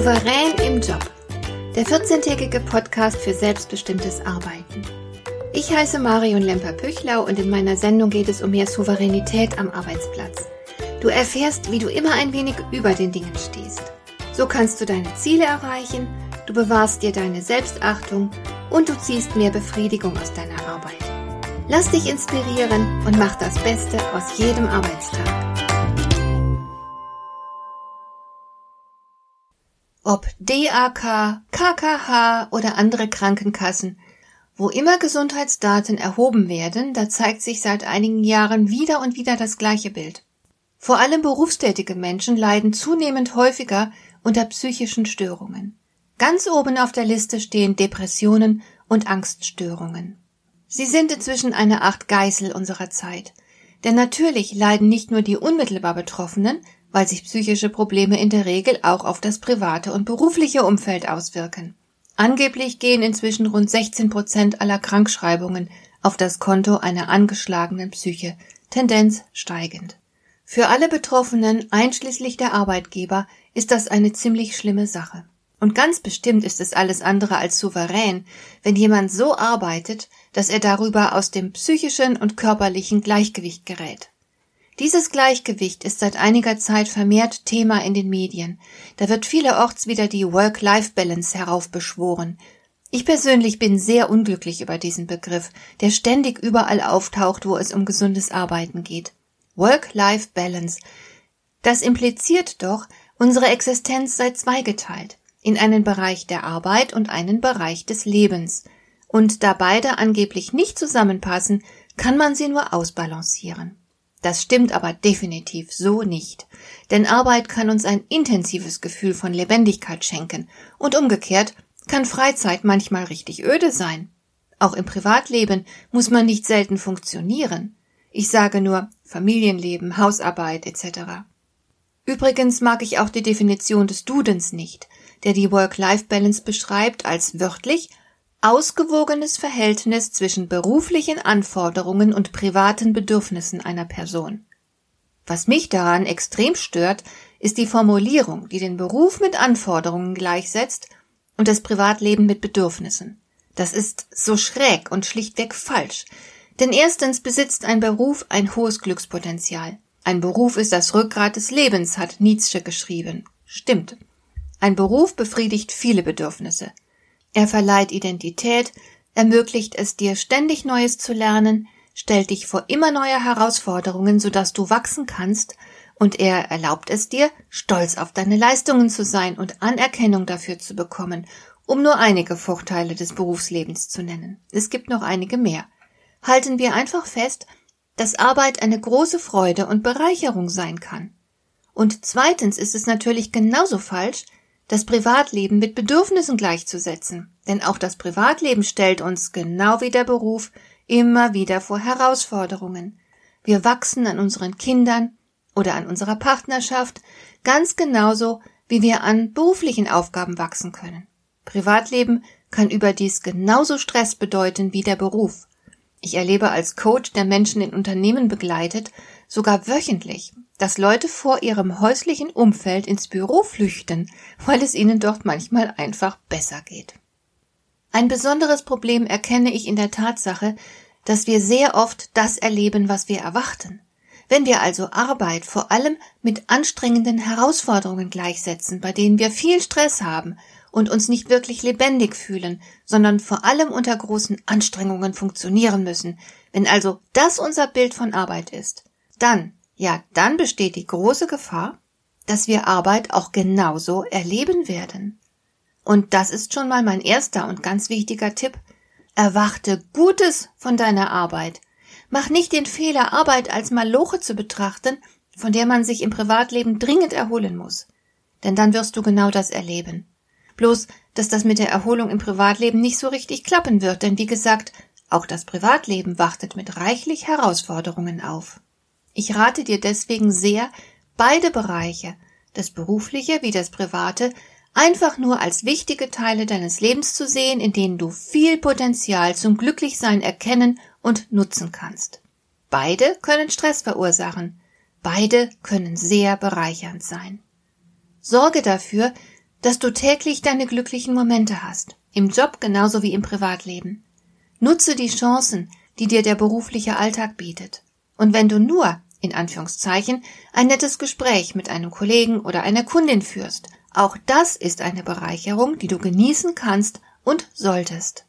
Souverän im Job. Der 14-tägige Podcast für selbstbestimmtes Arbeiten. Ich heiße Marion Lemper-Püchlau und in meiner Sendung geht es um mehr Souveränität am Arbeitsplatz. Du erfährst, wie du immer ein wenig über den Dingen stehst. So kannst du deine Ziele erreichen, du bewahrst dir deine Selbstachtung und du ziehst mehr Befriedigung aus deiner Arbeit. Lass dich inspirieren und mach das Beste aus jedem Arbeitstag. Ob DAK, KKH oder andere Krankenkassen, wo immer Gesundheitsdaten erhoben werden, da zeigt sich seit einigen Jahren wieder und wieder das gleiche Bild. Vor allem berufstätige Menschen leiden zunehmend häufiger unter psychischen Störungen. Ganz oben auf der Liste stehen Depressionen und Angststörungen. Sie sind inzwischen eine Art Geißel unserer Zeit. Denn natürlich leiden nicht nur die unmittelbar Betroffenen, weil sich psychische Probleme in der Regel auch auf das private und berufliche Umfeld auswirken. Angeblich gehen inzwischen rund 16% aller Krankschreibungen auf das Konto einer angeschlagenen Psyche, Tendenz steigend. Für alle Betroffenen, einschließlich der Arbeitgeber, ist das eine ziemlich schlimme Sache. Und ganz bestimmt ist es alles andere als souverän, wenn jemand so arbeitet, dass er darüber aus dem psychischen und körperlichen Gleichgewicht gerät. Dieses Gleichgewicht ist seit einiger Zeit vermehrt Thema in den Medien. Da wird vielerorts wieder die Work-Life-Balance heraufbeschworen. Ich persönlich bin sehr unglücklich über diesen Begriff, der ständig überall auftaucht, wo es um gesundes Arbeiten geht. Work-Life-Balance. Das impliziert doch, unsere Existenz sei zweigeteilt, in einen Bereich der Arbeit und einen Bereich des Lebens. Und da beide angeblich nicht zusammenpassen, kann man sie nur ausbalancieren. Das stimmt aber definitiv so nicht, denn Arbeit kann uns ein intensives Gefühl von Lebendigkeit schenken und umgekehrt kann Freizeit manchmal richtig öde sein. Auch im Privatleben muss man nicht selten funktionieren. Ich sage nur Familienleben, Hausarbeit etc. Übrigens mag ich auch die Definition des Dudens nicht, der die Work-Life-Balance beschreibt als wörtlich ausgewogenes Verhältnis zwischen beruflichen Anforderungen und privaten Bedürfnissen einer Person. Was mich daran extrem stört, ist die Formulierung, die den Beruf mit Anforderungen gleichsetzt und das Privatleben mit Bedürfnissen. Das ist so schräg und schlichtweg falsch. Denn erstens besitzt ein Beruf ein hohes Glückspotenzial. Ein Beruf ist das Rückgrat des Lebens, hat Nietzsche geschrieben. Stimmt. Ein Beruf befriedigt viele Bedürfnisse. Er verleiht Identität, ermöglicht es dir, ständig Neues zu lernen, stellt dich vor immer neue Herausforderungen, sodass du wachsen kannst, und er erlaubt es dir, stolz auf deine Leistungen zu sein und Anerkennung dafür zu bekommen, um nur einige Vorteile des Berufslebens zu nennen. Es gibt noch einige mehr. Halten wir einfach fest, dass Arbeit eine große Freude und Bereicherung sein kann. Und zweitens ist es natürlich genauso falsch, das Privatleben mit Bedürfnissen gleichzusetzen, denn auch das Privatleben stellt uns, genau wie der Beruf, immer wieder vor Herausforderungen. Wir wachsen an unseren Kindern oder an unserer Partnerschaft, ganz genauso, wie wir an beruflichen Aufgaben wachsen können. Privatleben kann überdies genauso Stress bedeuten wie der Beruf. Ich erlebe als Coach, der Menschen in Unternehmen begleitet, sogar wöchentlich, dass Leute vor ihrem häuslichen Umfeld ins Büro flüchten, weil es ihnen dort manchmal einfach besser geht. Ein besonderes Problem erkenne ich in der Tatsache, dass wir sehr oft das erleben, was wir erwarten. Wenn wir also Arbeit vor allem mit anstrengenden Herausforderungen gleichsetzen, bei denen wir viel Stress haben und uns nicht wirklich lebendig fühlen, sondern vor allem unter großen Anstrengungen funktionieren müssen, wenn also das unser Bild von Arbeit ist, dann besteht die große Gefahr, dass wir Arbeit auch genauso erleben werden. Und das ist schon mal mein erster und ganz wichtiger Tipp. Erwarte Gutes von deiner Arbeit. Mach nicht den Fehler, Arbeit als Maloche zu betrachten, von der man sich im Privatleben dringend erholen muss. Denn dann wirst du genau das erleben. Bloß, dass das mit der Erholung im Privatleben nicht so richtig klappen wird, denn wie gesagt, auch das Privatleben wartet mit reichlich Herausforderungen auf. Ich rate dir deswegen sehr, beide Bereiche, das Berufliche wie das Private, einfach nur als wichtige Teile deines Lebens zu sehen, in denen du viel Potenzial zum Glücklichsein erkennen und nutzen kannst. Beide können Stress verursachen, beide können sehr bereichernd sein. Sorge dafür, dass du täglich deine glücklichen Momente hast, im Job genauso wie im Privatleben. Nutze die Chancen, die dir der berufliche Alltag bietet. Und wenn du nur, in Anführungszeichen, ein nettes Gespräch mit einem Kollegen oder einer Kundin führst, auch das ist eine Bereicherung, die du genießen kannst und solltest.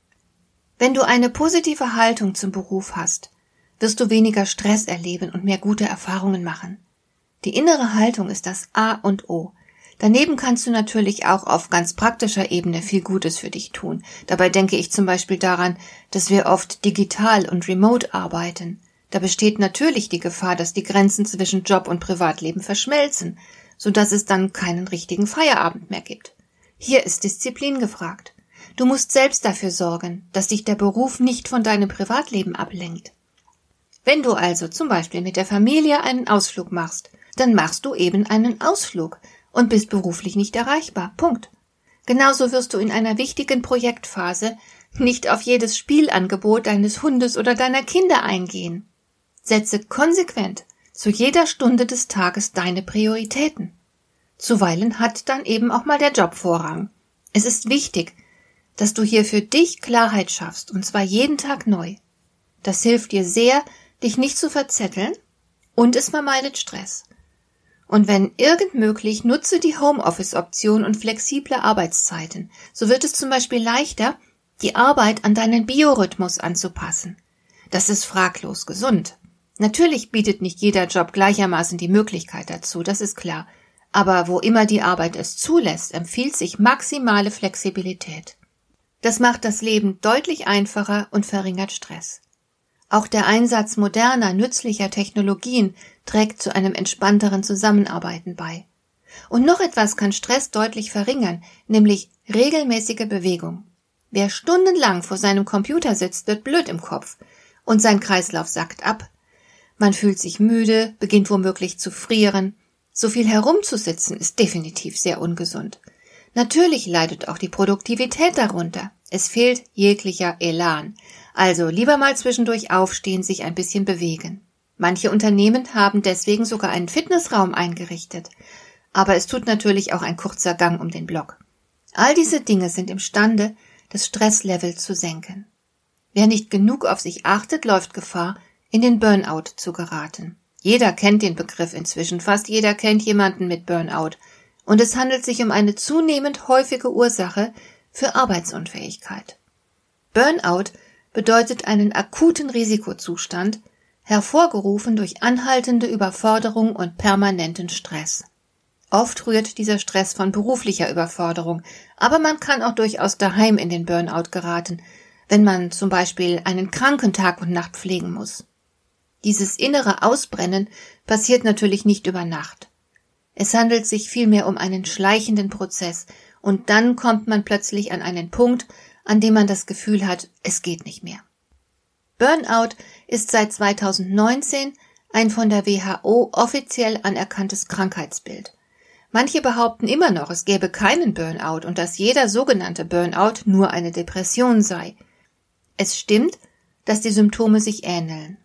Wenn du eine positive Haltung zum Beruf hast, wirst du weniger Stress erleben und mehr gute Erfahrungen machen. Die innere Haltung ist das A und O. Daneben kannst du natürlich auch auf ganz praktischer Ebene viel Gutes für dich tun. Dabei denke ich zum Beispiel daran, dass wir oft digital und remote arbeiten. Da besteht natürlich die Gefahr, dass die Grenzen zwischen Job und Privatleben verschmelzen, sodass es dann keinen richtigen Feierabend mehr gibt. Hier ist Disziplin gefragt. Du musst selbst dafür sorgen, dass dich der Beruf nicht von deinem Privatleben ablenkt. Wenn du also zum Beispiel mit der Familie einen Ausflug machst, dann machst du eben einen Ausflug und bist beruflich nicht erreichbar. Punkt. Genauso wirst du in einer wichtigen Projektphase nicht auf jedes Spielangebot deines Hundes oder deiner Kinder eingehen. Setze konsequent zu jeder Stunde des Tages deine Prioritäten. Zuweilen hat dann eben auch mal der Job Vorrang. Es ist wichtig, dass du hier für dich Klarheit schaffst, und zwar jeden Tag neu. Das hilft dir sehr, dich nicht zu verzetteln, und es vermeidet Stress. Und wenn irgend möglich, nutze die Homeoffice-Option und flexible Arbeitszeiten. So wird es zum Beispiel leichter, die Arbeit an deinen Biorhythmus anzupassen. Das ist fraglos gesund. Natürlich bietet nicht jeder Job gleichermaßen die Möglichkeit dazu, das ist klar. Aber wo immer die Arbeit es zulässt, empfiehlt sich maximale Flexibilität. Das macht das Leben deutlich einfacher und verringert Stress. Auch der Einsatz moderner, nützlicher Technologien trägt zu einem entspannteren Zusammenarbeiten bei. Und noch etwas kann Stress deutlich verringern, nämlich regelmäßige Bewegung. Wer stundenlang vor seinem Computer sitzt, wird blöd im Kopf und sein Kreislauf sackt ab. Man fühlt sich müde, beginnt womöglich zu frieren. So viel herumzusitzen ist definitiv sehr ungesund. Natürlich leidet auch die Produktivität darunter. Es fehlt jeglicher Elan. Also lieber mal zwischendurch aufstehen, sich ein bisschen bewegen. Manche Unternehmen haben deswegen sogar einen Fitnessraum eingerichtet. Aber es tut natürlich auch ein kurzer Gang um den Block. All diese Dinge sind imstande, das Stresslevel zu senken. Wer nicht genug auf sich achtet, läuft Gefahr, in den Burnout zu geraten. Jeder kennt den Begriff inzwischen, fast jeder kennt jemanden mit Burnout. Und es handelt sich um eine zunehmend häufige Ursache für Arbeitsunfähigkeit. Burnout bedeutet einen akuten Risikozustand, hervorgerufen durch anhaltende Überforderung und permanenten Stress. Oft rührt dieser Stress von beruflicher Überforderung, aber man kann auch durchaus daheim in den Burnout geraten, wenn man zum Beispiel einen Kranken Tag und Nacht pflegen muss. Dieses innere Ausbrennen passiert natürlich nicht über Nacht. Es handelt sich vielmehr um einen schleichenden Prozess, und dann kommt man plötzlich an einen Punkt, an dem man das Gefühl hat, es geht nicht mehr. Burnout ist seit 2019 ein von der WHO offiziell anerkanntes Krankheitsbild. Manche behaupten immer noch, es gäbe keinen Burnout und dass jeder sogenannte Burnout nur eine Depression sei. Es stimmt, dass die Symptome sich ähneln.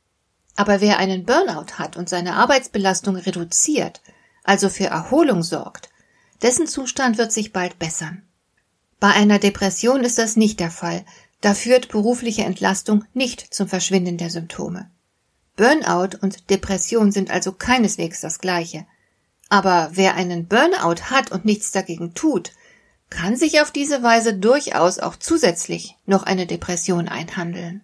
Aber wer einen Burnout hat und seine Arbeitsbelastung reduziert, also für Erholung sorgt, dessen Zustand wird sich bald bessern. Bei einer Depression ist das nicht der Fall, da führt berufliche Entlastung nicht zum Verschwinden der Symptome. Burnout und Depression sind also keineswegs das Gleiche. Aber wer einen Burnout hat und nichts dagegen tut, kann sich auf diese Weise durchaus auch zusätzlich noch eine Depression einhandeln.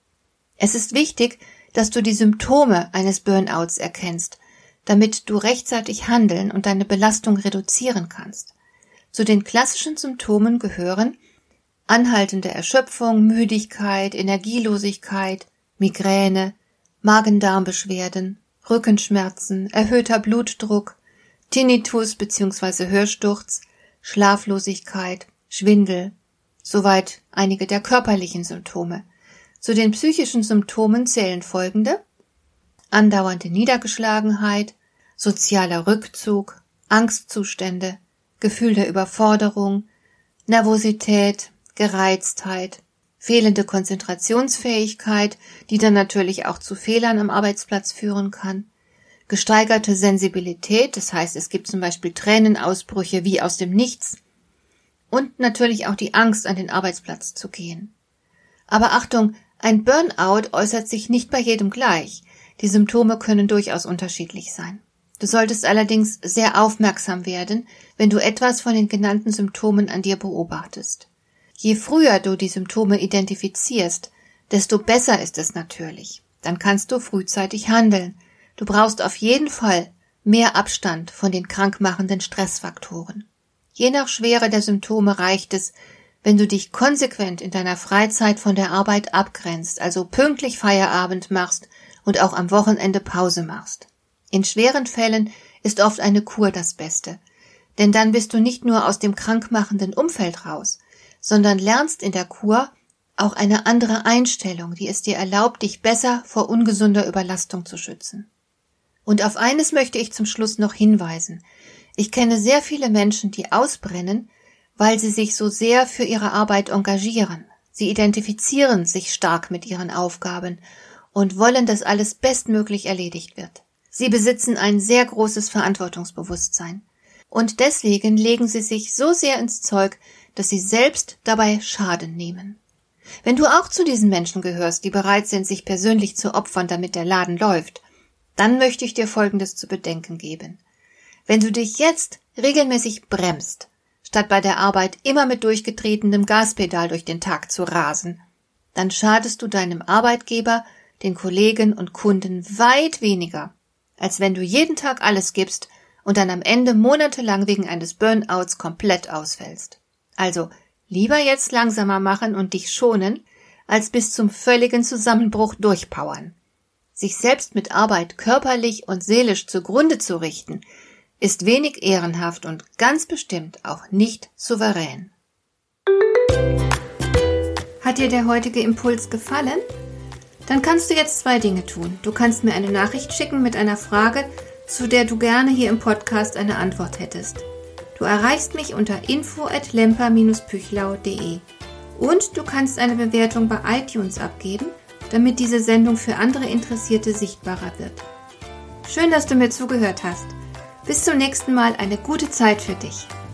Es ist wichtig, dass du die Symptome eines Burnouts erkennst, damit du rechtzeitig handeln und deine Belastung reduzieren kannst. Zu den klassischen Symptomen gehören anhaltende Erschöpfung, Müdigkeit, Energielosigkeit, Migräne, Magen-Darm-Beschwerden, Rückenschmerzen, erhöhter Blutdruck, Tinnitus bzw. Hörsturz, Schlaflosigkeit, Schwindel, soweit einige der körperlichen Symptome. Zu den psychischen Symptomen zählen folgende: andauernde Niedergeschlagenheit, sozialer Rückzug, Angstzustände, Gefühl der Überforderung, Nervosität, Gereiztheit, fehlende Konzentrationsfähigkeit, die dann natürlich auch zu Fehlern am Arbeitsplatz führen kann, gesteigerte Sensibilität, das heißt, es gibt zum Beispiel Tränenausbrüche wie aus dem Nichts und natürlich auch die Angst, an den Arbeitsplatz zu gehen. Aber Achtung, ein Burnout äußert sich nicht bei jedem gleich. Die Symptome können durchaus unterschiedlich sein. Du solltest allerdings sehr aufmerksam werden, wenn du etwas von den genannten Symptomen an dir beobachtest. Je früher du die Symptome identifizierst, desto besser ist es natürlich. Dann kannst du frühzeitig handeln. Du brauchst auf jeden Fall mehr Abstand von den krankmachenden Stressfaktoren. Je nach Schwere der Symptome reicht es, wenn du dich konsequent in deiner Freizeit von der Arbeit abgrenzt, also pünktlich Feierabend machst und auch am Wochenende Pause machst. In schweren Fällen ist oft eine Kur das Beste, denn dann bist du nicht nur aus dem krankmachenden Umfeld raus, sondern lernst in der Kur auch eine andere Einstellung, die es dir erlaubt, dich besser vor ungesunder Überlastung zu schützen. Und auf eines möchte ich zum Schluss noch hinweisen. Ich kenne sehr viele Menschen, die ausbrennen, weil sie sich so sehr für ihre Arbeit engagieren. Sie identifizieren sich stark mit ihren Aufgaben und wollen, dass alles bestmöglich erledigt wird. Sie besitzen ein sehr großes Verantwortungsbewusstsein. Und deswegen legen sie sich so sehr ins Zeug, dass sie selbst dabei Schaden nehmen. Wenn du auch zu diesen Menschen gehörst, die bereit sind, sich persönlich zu opfern, damit der Laden läuft, dann möchte ich dir Folgendes zu bedenken geben. Wenn du dich jetzt regelmäßig bremst, statt bei der Arbeit immer mit durchgetretenem Gaspedal durch den Tag zu rasen, dann schadest du deinem Arbeitgeber, den Kollegen und Kunden weit weniger, als wenn du jeden Tag alles gibst und dann am Ende monatelang wegen eines Burnouts komplett ausfällst. Also lieber jetzt langsamer machen und dich schonen, als bis zum völligen Zusammenbruch durchpowern. Sich selbst mit Arbeit körperlich und seelisch zugrunde zu richten, ist wenig ehrenhaft und ganz bestimmt auch nicht souverän. Hat dir der heutige Impuls gefallen? Dann kannst du jetzt 2 Dinge tun. Du kannst mir eine Nachricht schicken mit einer Frage, zu der du gerne hier im Podcast eine Antwort hättest. Du erreichst mich unter info@lemper-püchlau.de und du kannst eine Bewertung bei iTunes abgeben, damit diese Sendung für andere Interessierte sichtbarer wird. Schön, dass du mir zugehört hast. Bis zum nächsten Mal, eine gute Zeit für dich.